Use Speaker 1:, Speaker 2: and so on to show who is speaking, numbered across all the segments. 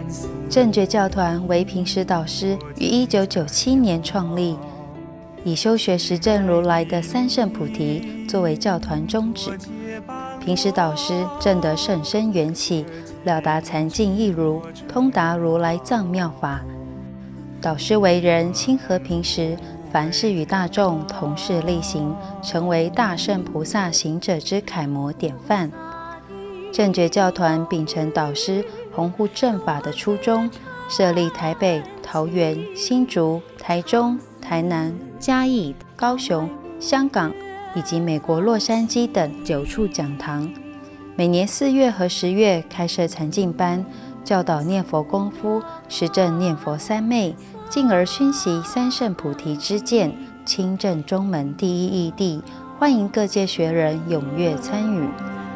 Speaker 1: 正觉教团为平时导师于1997年创立，以修学实证如来的三圣菩提作为教团宗旨。平时导师证得甚深缘起，了达禅境一如，通达如来藏妙法。导师为人亲和平时，凡事与大众同事力行，成为大圣菩萨行者之楷模典范。正觉教团秉承导师弘护正法的初衷，设立台北、桃园、新竹、台中、台南、嘉义、高雄、香港以及美国洛杉矶等9处讲堂。每年4月和10月开设禅净班，教导念佛功夫，实证念佛三昧，进而熏习三圣菩提之见，亲证中门第一义谛。欢迎各界学人踊跃参与。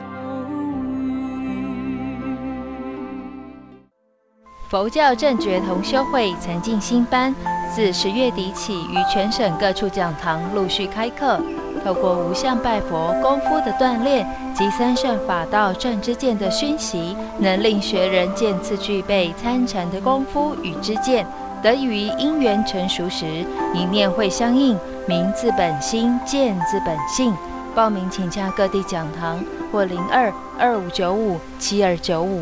Speaker 2: 佛教正觉同修会禅净新班自10月底起于全省各处讲堂陆续开课，透过无相拜佛功夫的锻炼及三圣法道正知见的熏习，能令学人渐次具备参禅的功夫与知见，得以于因缘成熟时，一念会相应，明自本心，见自本性。报名请洽各地讲堂或02-2595-7295。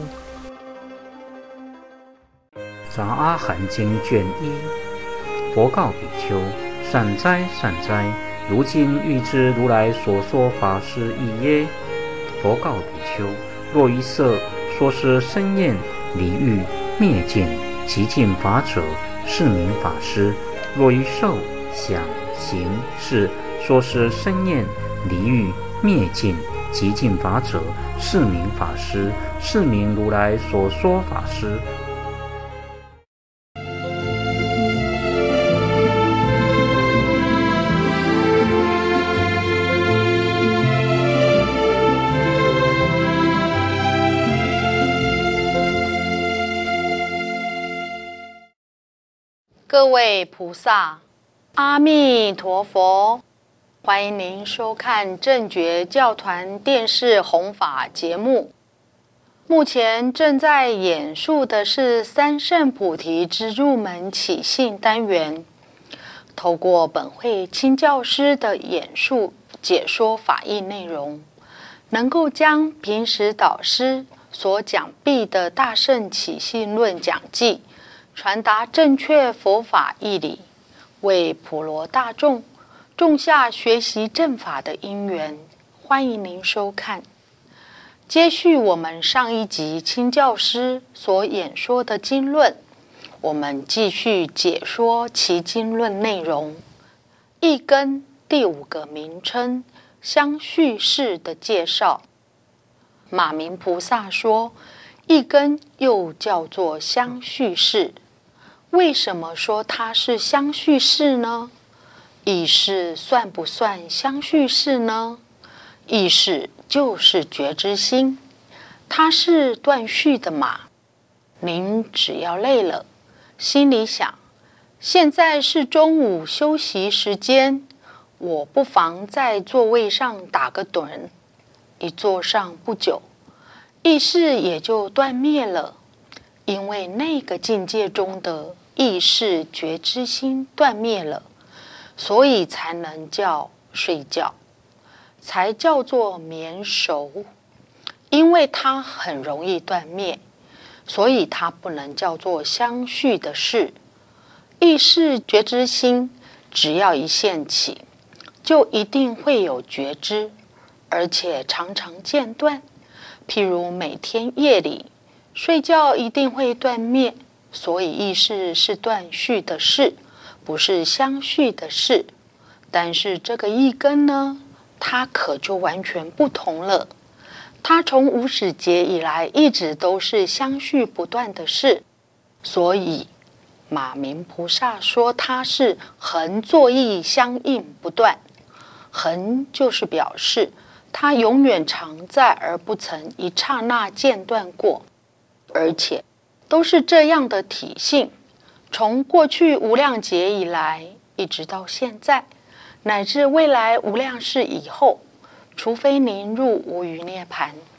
Speaker 3: 杂阿含经卷1，佛告比丘：善哉，善哉！如今欲知如来所说法是义耶？佛告比丘：若于色说是生厌离欲灭尽极尽法者，是名法师；若于受想行识说是生厌离欲灭尽极尽法者，是名法师，是名如来所说法师。
Speaker 4: 各位菩萨，阿弥陀佛！欢迎您收看正觉教团电视弘法节目。目前正在演述的是三圣菩提之入门起信单元，透过本会亲教师的演述解说法义内容，能够将平时导师所讲毕的大圣起信论讲记传达正确佛法义理，为普罗大众种下学习正法的因缘。欢迎您收看。接续我们上一集亲教师所演说的经论，我们继续解说其经论内容。一根第5个名称相续事的介绍。马明菩萨说，一根又叫做相续事。为什么说它是相续事呢？意识算不算相续事呢？意识就是觉知心，它是断续的嘛。您只要累了，心里想，现在是中午休息时间，我不妨在座位上打个盹。一坐上不久，意识也就断灭了，因为那个境界中的意识觉知心断灭了，所以才能叫睡觉，才叫做眠熟。因为它很容易断灭，所以它不能叫做相续的事。意识觉知心只要一现起，就一定会有觉知，而且常常间断。譬如每天夜里睡觉一定会断灭，所以意识是断续的事，不是相续的事。但是这个一根呢，它可就完全不同了。它从无始劫以来一直都是相续不断的事，所以马明菩萨说它是恒作意相应不断。恒就是表示它永远常在，而不曾一刹那间断过，而且都是这样的体性，从过去无量劫以来一直到现在，乃至未来无量世以后，除非您入无余涅槃，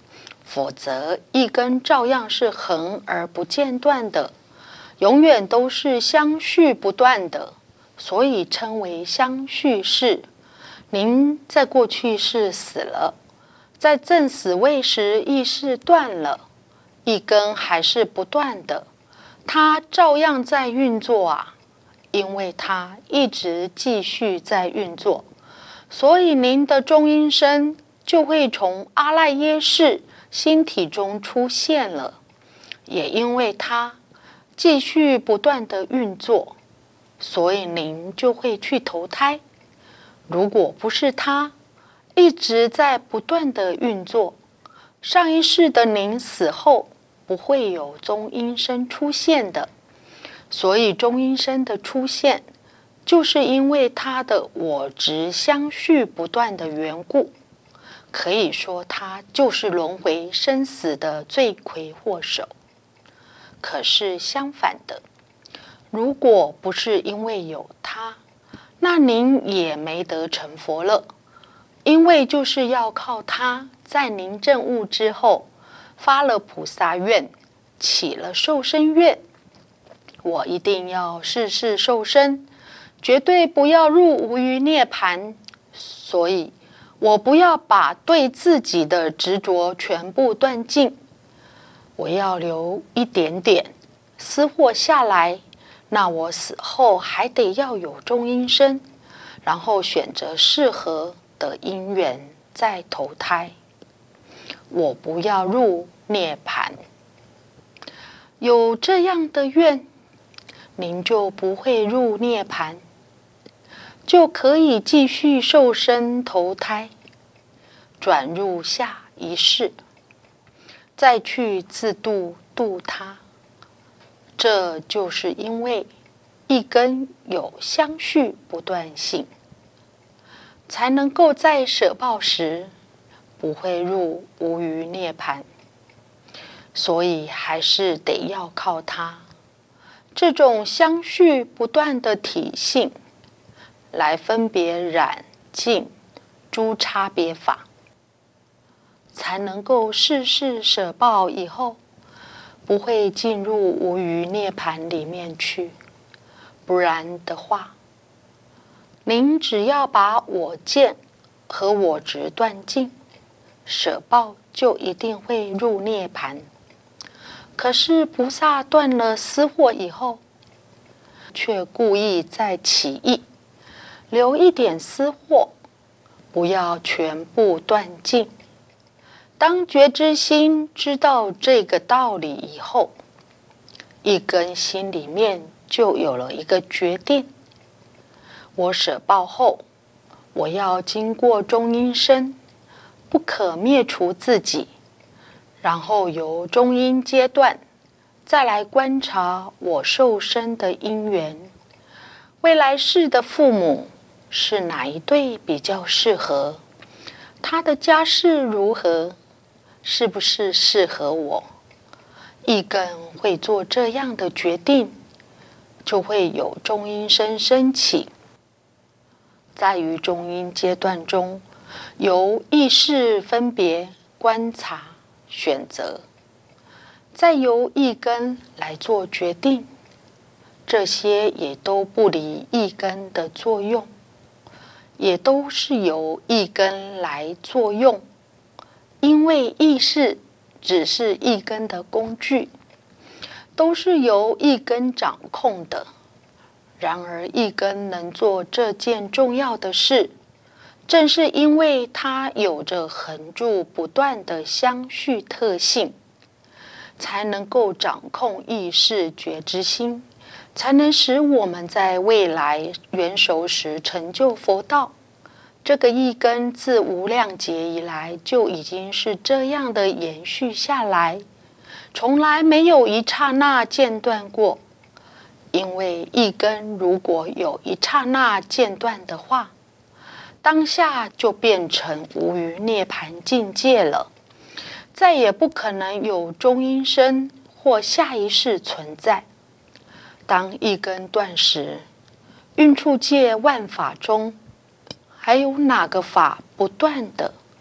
Speaker 4: 否则一根照样是恒而不间断的，永远都是相续不断的，所以称为相续世。您在过去世死了，在正死位时意识断了，一根还是不断的，它照样在运作啊，因为它一直继续在运作，所以您的中阴身就会从阿赖耶识心体中出现了。也因为它继续不断的运作，所以您就会去投胎。如果不是它一直在不断的运作，上一世的您死后不会有中阴身出现的。所以中阴身的出现，就是因为它的我执相续不断的缘故。可以说它就是轮回生死的罪魁祸首。可是相反的，如果不是因为有它，那您也没得成佛了。因为就是要靠它，在您证悟之后，发了菩萨愿，起了受生愿，我一定要世世受生，绝对不要入无余涅盘。所以我不要把对自己的执着全部断尽，我要留一点点私货下来，那我死后还得要有中阴身，然后选择适合的因缘再投胎。我不要入涅盘。有这样的愿，您就不会入涅盘，就可以继续受生投胎，转入下一世，再去自度他。这就是因为一根有相续不断性，才能够在舍报时不会入无余涅盘。所以还是得要靠它这种相续不断的体性来分别染净诸差别法，才能够世世舍报以后不会进入无余涅盘里面去。不然的话，您只要把我见和我执断尽，舍报就一定会入涅盘。可是菩萨断了私货以后，却故意再起意，留一点私货，不要全部断尽。当觉知心知道这个道理以后，一根心里面就有了一个决定：我舍报后，我要经过中阴身，不可灭除自己，然后由中阴阶段再来观察我受生的因缘，未来世的父母是哪一对比较适合，他的家世如何，是不是适合我。一根会做这样的决定，就会有中阴身升起。在于中阴阶段中，由意识分别观察选择，再由一根来做决定，这些也都不离一根的作用，也都是由一根来作用。因为意识只是一根的工具，都是由一根掌控的。然而一根能做这件重要的事，正是因为它有着恒住不断的相续特性，才能够掌控意识觉知心，才能使我们在未来元熟时成就佛道。这个一根自无量劫以来就已经是这样的延续下来，从来没有一刹那间断过。因为一根如果有一刹那间断的话，当下就变成无余涅盘境界了，再也不可能有中阴身或下一世存在。当一根断时，运处界万法中还有哪个法不断的？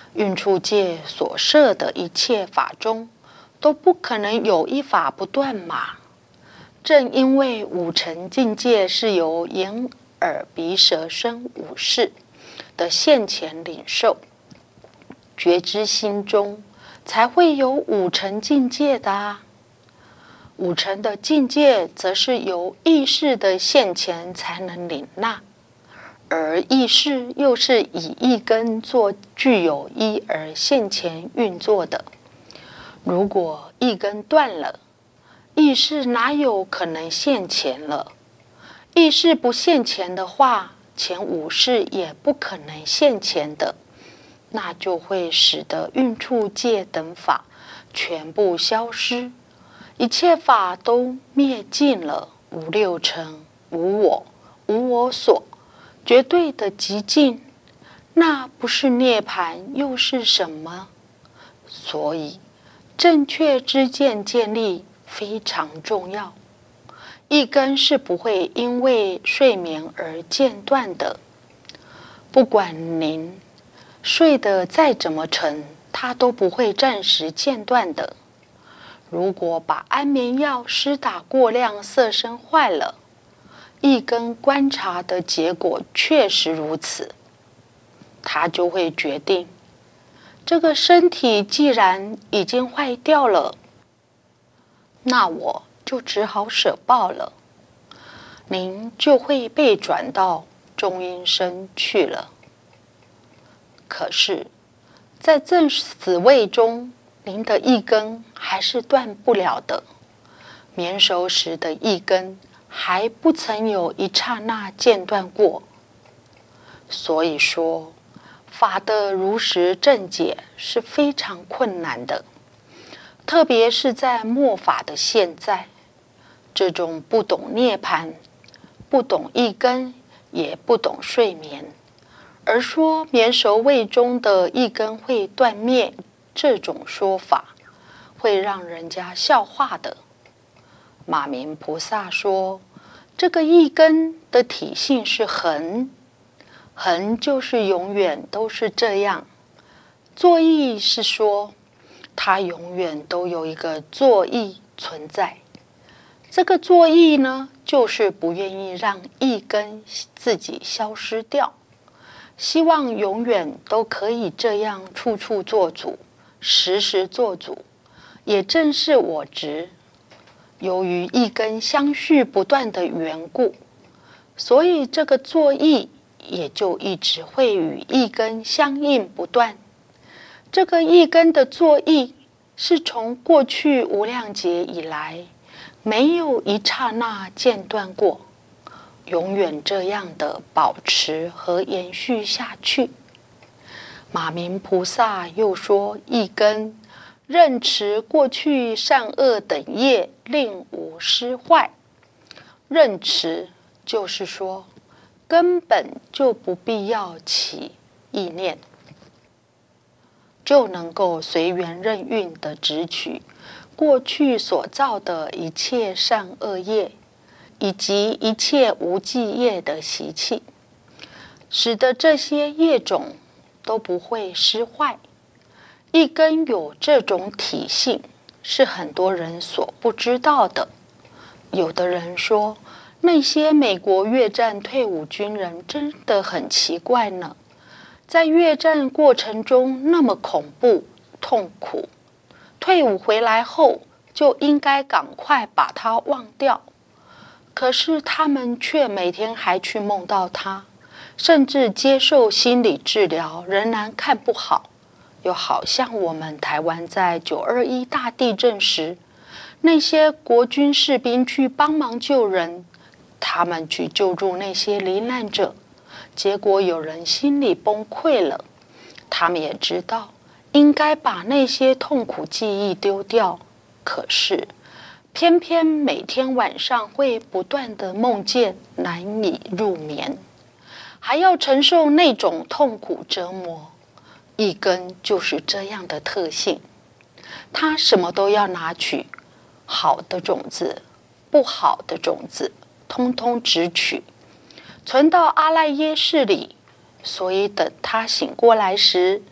Speaker 4: 运处界所设的一切法中，都不可能有一法不断嘛。正因为五尘境界是由眼、耳、鼻、舌、身五识的现前领受，觉知心中才会有五尘境界的啊。五尘的境界则是由意识的现前才能领纳，而意识又是以一根做具有一而现前运作的。如果一根断了，意识哪有可能现前了？意识不现前的话，前五识也不可能现前的，那就会使得运处界等法全部消失，一切法都灭尽了，无六尘，无我，无我所，绝对的极尽。那不是涅槃又是什么？所以正确知见建立非常重要。一根是不会因为睡眠而间断的，不管您睡得再怎么沉，它都不会暂时间断的。如果把安眠药施打过量，色身坏了，一根观察的结果确实如此，他就会决定，这个身体既然已经坏掉了，那我就只好舍报了。您就会被转到中阴身去了。可是，在正死位中，您的一根还是断不了的。眠熟时的一根还不曾有一刹那间断过。所以说，法的如实正解是非常困难的，特别是在末法的现在，这种不懂涅槃、不懂一根，也不懂睡眠，而说眠熟位中的一根会断灭，这种说法会让人家笑话的。马明菩萨说，这个一根的体性是恒，恒就是永远都是这样。作意是说，它永远都有一个作意存在。这个作意呢，就是不愿意让一根自己消失掉，希望永远都可以这样处处做主，时时做主。也正是我执，由于一根相续不断的缘故，所以这个作意也就一直会与一根相应不断。这个一根的作意是从过去无量劫以来没有一刹那间断过，永远这样的保持和延续下去。马明菩萨又说，一根任持过去善恶等业，令无失坏。任持就是说，根本就不必要起意念，就能够随缘任运的执取过去所造的一切善恶业，以及一切无记业的习气，使得这些业种都不会失坏。一根有这种体性，是很多人所不知道的。有的人说，那些美国越战退伍军人真的很奇怪呢，在越战过程中那么恐怖痛苦，退伍回来后就应该赶快把它忘掉，可是他们却每天还去梦到它，甚至接受心理治疗仍然看不好。又好像我们台湾在921大地震时，那些国军士兵去帮忙救人，他们去救助那些罹难者，结果有人心里崩溃了。他们也知道应该把那些痛苦记忆丢掉，可是偏偏每天晚上会不断的梦见，难以入眠，还要承受那种痛苦折磨。一根就是这样的特性，他什么都要拿取，好的种子、不好的种子，通通直取，存到阿赖耶识里。所以等他醒过来时，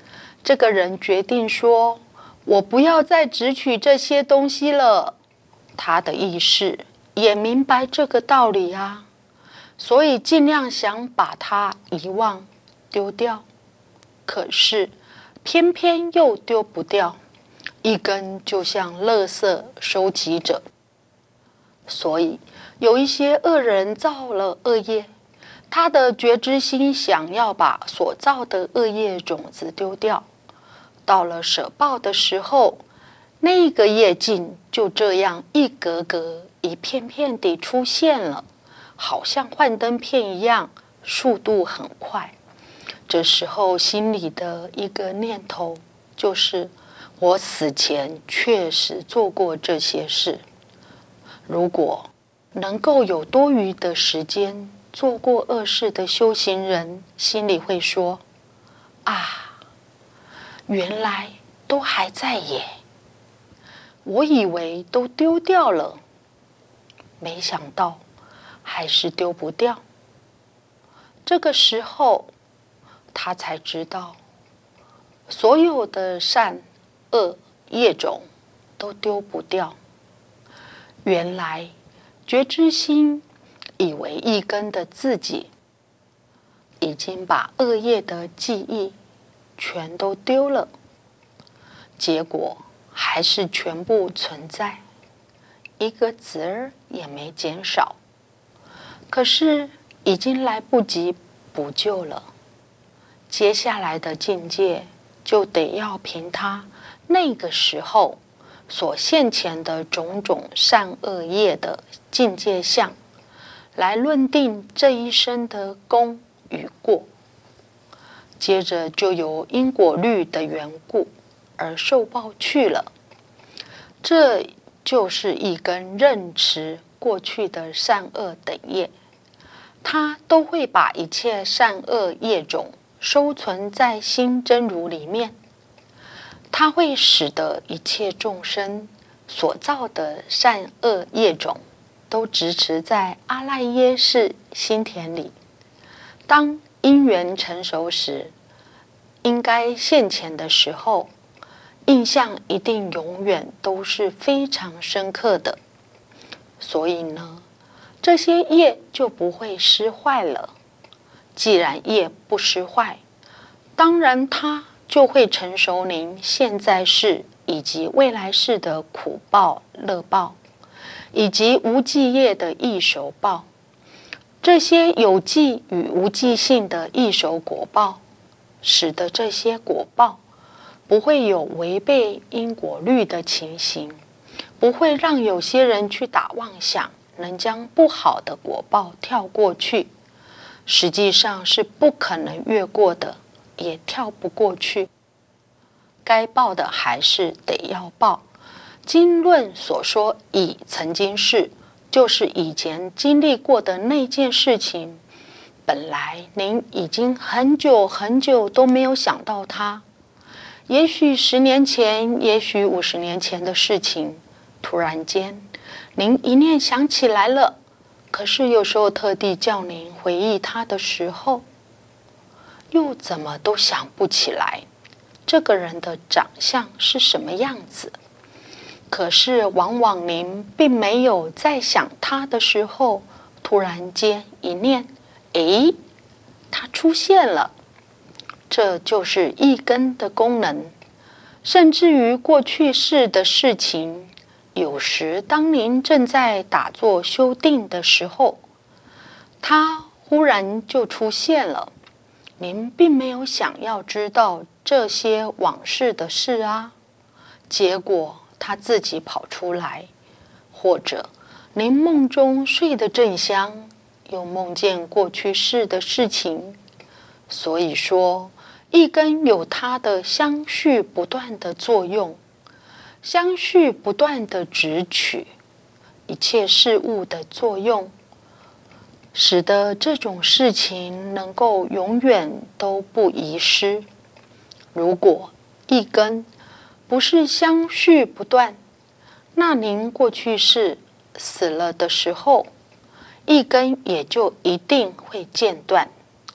Speaker 4: 这个人决定说，我不要再执取这些东西了。他的意识也明白这个道理啊，所以尽量想把它遗忘丢掉，可是偏偏又丢不掉，一根就像垃圾收集者。所以有一些恶人造了恶业，他的觉知心想要把所造的恶业种子丢掉，到了舍报的时候，那个业境就这样一格格一片片地出现了，好像幻灯片一样，速度很快。这时候心里的一个念头就是我死前确实做过这些事，如果能够有多余的时间做过恶事的修行人，心里会说啊，原来都还在耶，我以为都丢掉了，没想到还是丢不掉。这个时候他才知道，所有的善恶业种都丢不掉。原来觉知心以为一根的自己已经把恶业的记忆全都丢了，结果还是全部存在，一个子儿也没减少。可是已经来不及补救了，接下来的境界就得要凭他那个时候所现前的种种善恶业的境界相，来论定这一生的功与过，接着就由因果律的缘故而受报去了。这就是一根认持过去的善恶等业，它都会把一切善恶业种收存在心真如里面，它会使得一切众生所造的善恶业种都植持在阿赖耶识心田里。当因缘成熟时，应该现前的时候，印象一定永远都是非常深刻的。所以呢，这些业就不会失坏了。既然业不失坏，当然它就会成熟您现在世以及未来世的苦报、乐报，以及无记业的异熟报。这些有记与无记性的异熟果报，使得这些果报不会有违背因果律的情形，不会让有些人去打妄想，能将不好的果报跳过去，实际上是不可能越过的，也跳不过去。该报的还是得要报。经论所说已曾经是，就是以前经历过的那件事情，本来您已经很久很久都没有想到它，也许10年前，也许50年前的事情，突然间您一念想起来了，可是有时候特地叫您回忆它的时候，又怎么都想不起来这个人的长相是什么样子。可是往往您并没有在想他的时候，突然间一念，诶，他出现了。这就是一根的功能。甚至于过去世的事情，有时当您正在打坐修定的时候，它忽然就出现了。您并没有想要知道这些往事的事啊，结果他自己跑出来，或者您梦中睡得正香，又梦见过去世的事情。所以说，一根有它的相续不断的作用，相续不断的执取一切事物的作用，使得这种事情能够永远都不遗失。如果一根不是相续不断，那您过去世死了的时候，一根也就一定会间断。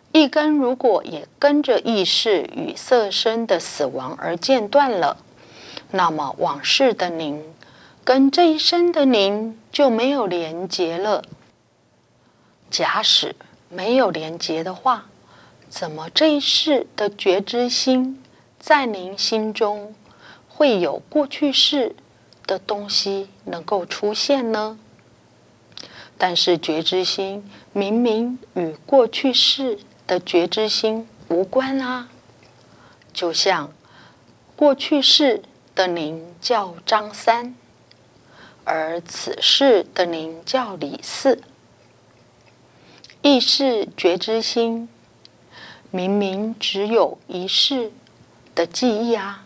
Speaker 4: 一根如果也跟着意识与色身的死亡而间断了，那么往事的您跟这一生的您就没有连结了。假使没有连结的话，怎么这一世的觉知心在您心中会有过去世的东西能够出现呢？但是觉知心明明与过去世的觉知心无关啊。就像过去世的您叫张三，而此世的您叫李四。意识觉知心明明只有一世的记忆啊，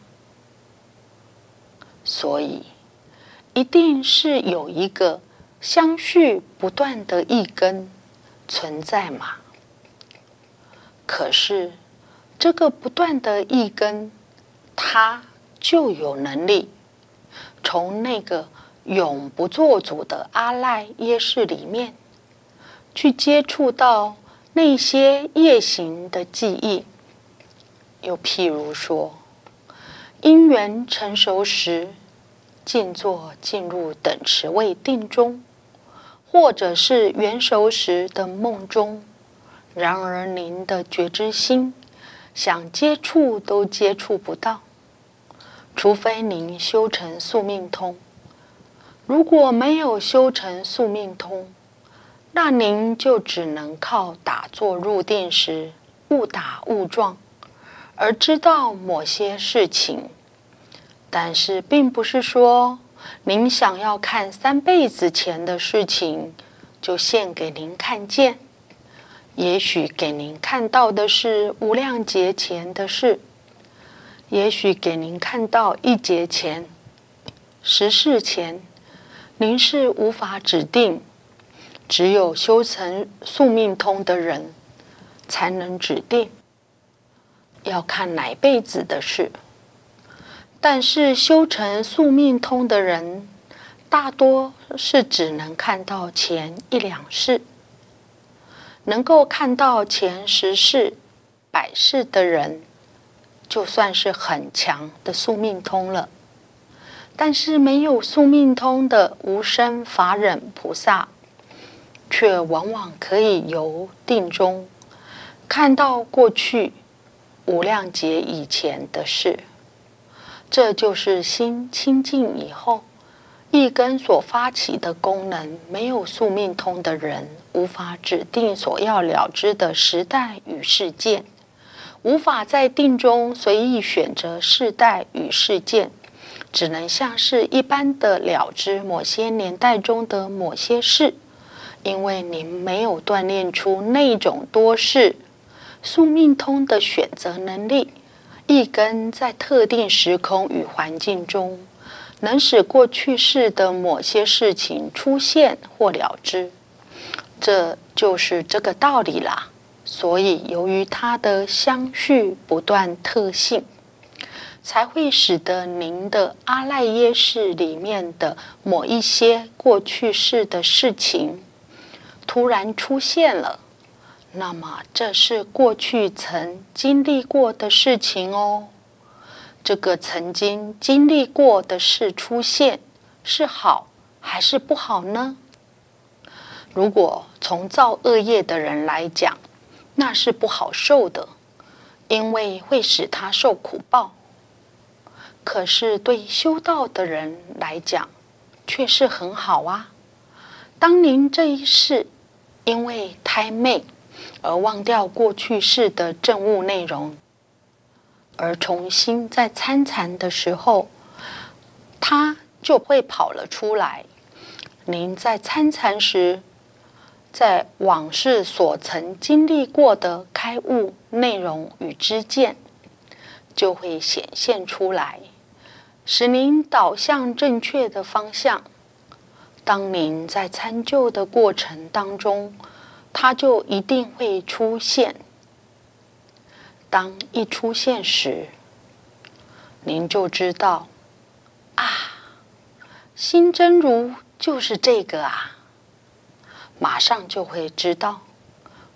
Speaker 4: 所以一定是有一个相续不断的一根存在嘛。可是这个不断的一根，它就有能力从那个永不做主的阿赖耶识里面去接触到那些业行的记忆。又譬如说，因缘成熟时静坐进入等持位定中，或者是缘熟时的梦中，然而您的觉知心想接触都接触不到，除非您修成宿命通。如果没有修成宿命通，那您就只能靠打坐入定时误打误撞而知道某些事情。但是并不是说您想要看3辈子前的事情就现给您看见，也许给您看到的是无量劫前的事，也许给您看到1劫前、10世前，您是无法指定，只有修成宿命通的人才能指定要看哪辈子的事。但是修成宿命通的人大多是只能看到前1、2世，能够看到前10世、100世的人就算是很强的宿命通了。但是没有宿命通的无生法忍菩萨，却往往可以由定中看到过去无量劫以前的事。这就是心清净以后，一根所发起的功能，没有宿命通的人无法指定所要了知的时代与事件，无法在定中随意选择世代与事件，只能像是一般的了知某些年代中的某些事。因为您没有锻炼出那种多事宿命通的选择能力，一根在特定时空与环境中能使过去世的某些事情出现或了知，这就是这个道理啦。所以由于它的相续不断特性，才会使得您的阿赖耶识里面的某一些过去世的事情突然出现了。那么这是过去曾经历过的事情哦。这个曾经经历过的事出现，是好还是不好呢？如果从造恶业的人来讲，那是不好受的，因为会使他受苦报。可是对修道的人来讲，却是很好啊。当您这一世因为胎昧而忘掉过去世的证悟内容，而重新在参禅的时候，它就会跑了出来。您在参禅时，在往事所曾经历过的开悟内容与知见，就会显现出来，使您导向正确的方向。当您在参究的过程当中，它就一定会出现。当一出现时，您就知道啊，心真如就是这个啊，马上就会知道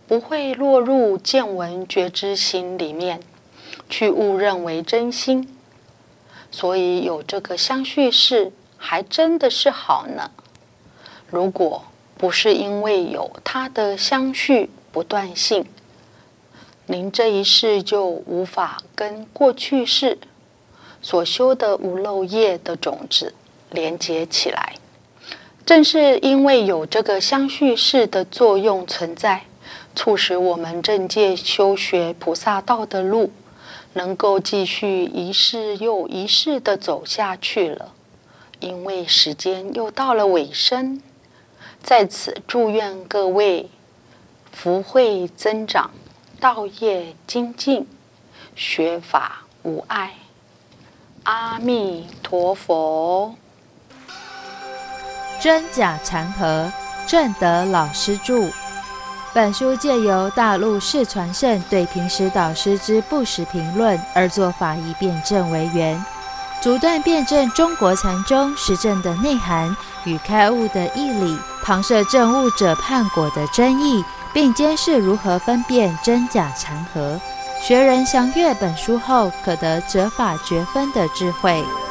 Speaker 4: 不会落入见闻觉知心里面，去误认为真心。所以有这个相续事，还真的是好呢。如果不是因为有它的相续不断性，您这一世就无法跟过去世所修的无漏业的种子连接起来。正是因为有这个相续事的作用存在，促使我们正界修学菩萨道的路，能够继续一世又一世的走下去了。因为时间又到了尾声，在此祝愿各位福慧增长，道业精进，学法无碍。阿弥陀佛。
Speaker 2: 真假禅和，正德老师著。本书借由大陆释传圣对平时导师之不实评论而作法义辩证为源，逐段辩证中国禅宗实证的内涵与开悟的义理，旁设证悟者判果的争议，并揭示如何分辨真假禅和。学人详阅本书后，可得折法觉分的智慧。